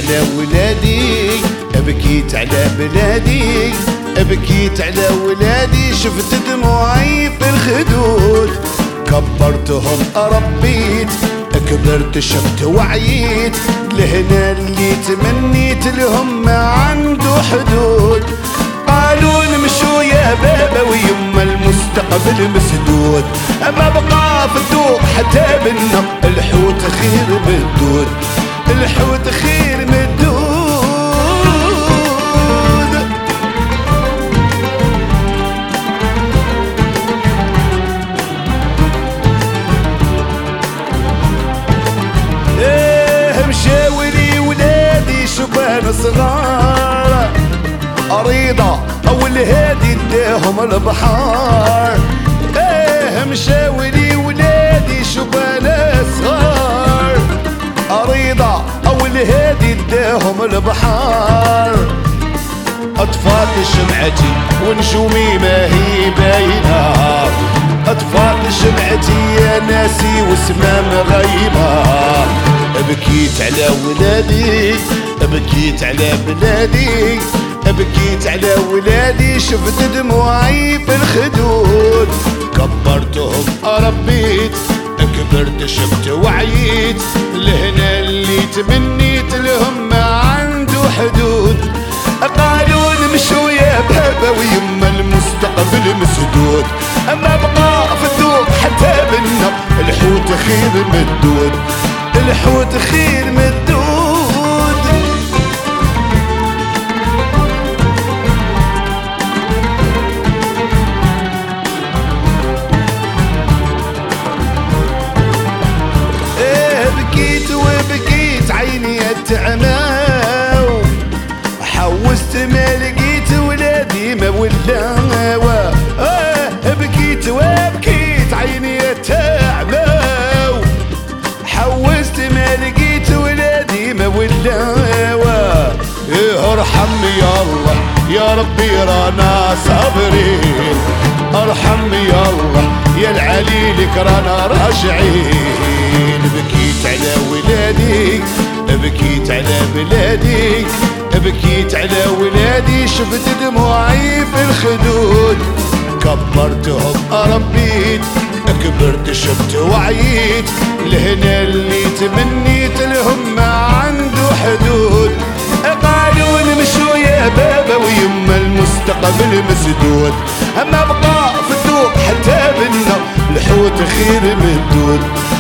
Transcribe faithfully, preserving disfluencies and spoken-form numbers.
على ولادي، بكيت على بلادي، بكيت على ولادي، شفت دموعي في الخدود. كبرتهم ربيت، كبرت شفت وعيت، لهنا اللي تمنيت لهم ما عنده حدود. قالوا نمشوا يا بابا ويما المستقبل مسدود، ما بقى في الذوق حتى بنا الحوت خير بالدود، الحوت خير من الدود. ايه مشاولي ولادي شبان صغار، أريضة أو الهادي اداهم البحار. ايه مشاولي ولادي شبان صغار، أريضة أو الهادي اداهم البحار. أطفال شمعتي ونجومي ما هي باينة، أطفال شمعتي يا ناسي وسمام غيمة. بكيت على ولادي، بكيت على بلادي، بكيت على ولادي، شفت دموعي في الخدود. كبرتهم ربيت، كبرت شفت وعيت، لهنا اللي تمنيت لهم ما عنده حدود. قالوا نمشوا يا بابا ويما المستقبل مسدود، اما بقى في الذوق حتى بنا الحوت خير مدود، الحوت خير مدود. ايه بكيت وبكيت عيني اتعماو، حوست ما لقيت ولادي ما ولاوا. اه بكيت وبكيت عيني اتعماو، حوست ما لقيت ولادي ما ولاوا. ايه ارحم يا الله يا ربي رانا صابرين، ارحم يا الله يا العلي لك رانا راجعين. بكيت على ولادي، بكيت على بلادي، بكيت على ولادي، شفت دموعي في الخدود. كبرتهم ربيت، كبرت شفت وعيت، لهنا اللي تمنيت لهم ما عنده حدود. قالوا نمشوا يا بابا ويما المستقبل مسدود، اما بقى في الذوق حتى بنا الحوت خير مدود،